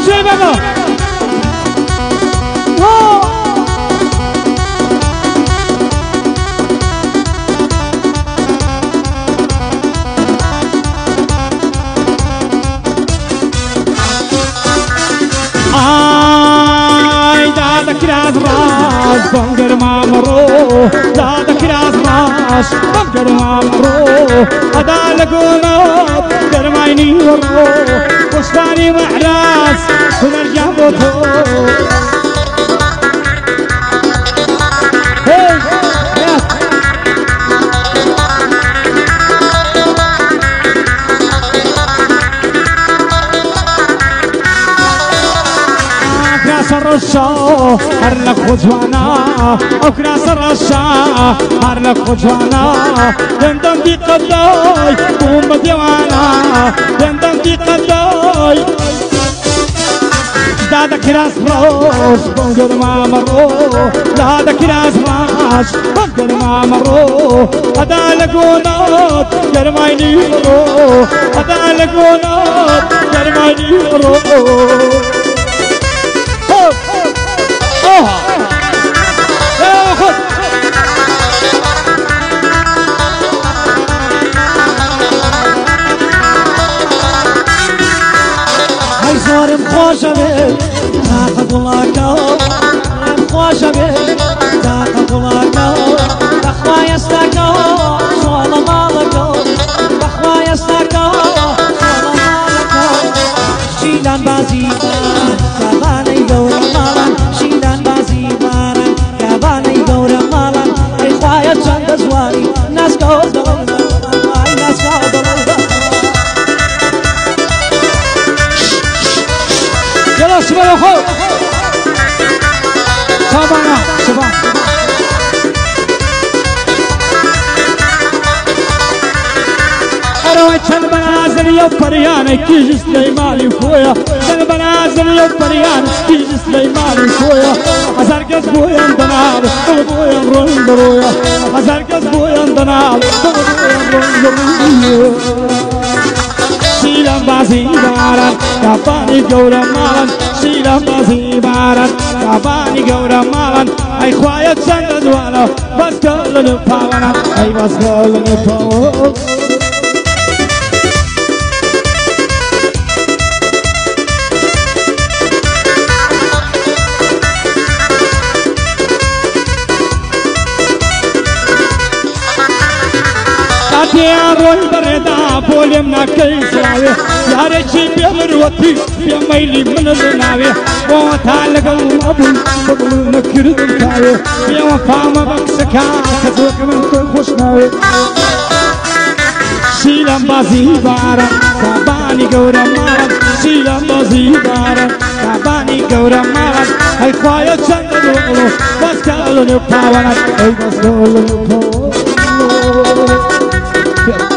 شوي بابا كراز راس بنگر مامرو دادا كراز راس بنگر مامرو هذا لقونات درمايني ورو وصفاني محراس ونرجع بوتو الرشا هرلك خجوانا أكراس الرشا هرلك خجوانا يندم دي قداي قوم ديوانا يندم دي قداي دادا كراس راس بنگر ما مرو دادا كراس راس بنگر ما مرو هذا لقونات جرمايني مرو هذا لقونات جرمايني مرو زورم خوشم طاقت ولاکو خوشم طاقت ولاکو بخوای استکو سوال مالکو بخوای استکو سوال مالکو شیلان بازی کابانی گور مالان شیلان بازی مالان کابانی گور مالان ای خوای چند زواری نسکو دلم ای نسکو دلم يلا شباب يا اخو شبابنا شباب اروي كان بنازل يا فريان كيج سليماني خويا كان بنازل يا فريان كيج سليماني خويا هزار قز بويا دنال بويا روندرويا هزار قز بويا دنال بويا روندرويا شيلان بازي باران كاباني جورا مالان شيلان بازي باران كاباني جورا مالان اي خوايا تسند وانا بس كل نفاونا اي بس كل نفاونا يا روي بردا بولم ناكي سلاوي يا رجي بمروتي بميلي من الناوي وتعلقوا ابو بدل نكر الكاوي يا وفام بكسكا كذوك من خوشناوي شيلان بازي بارا كاباني غورا مارا شيلان بازي بارا كاباني غورا مارا هاي خوايا چند بس كالو نپاوانا اي بس كالو نپاوانا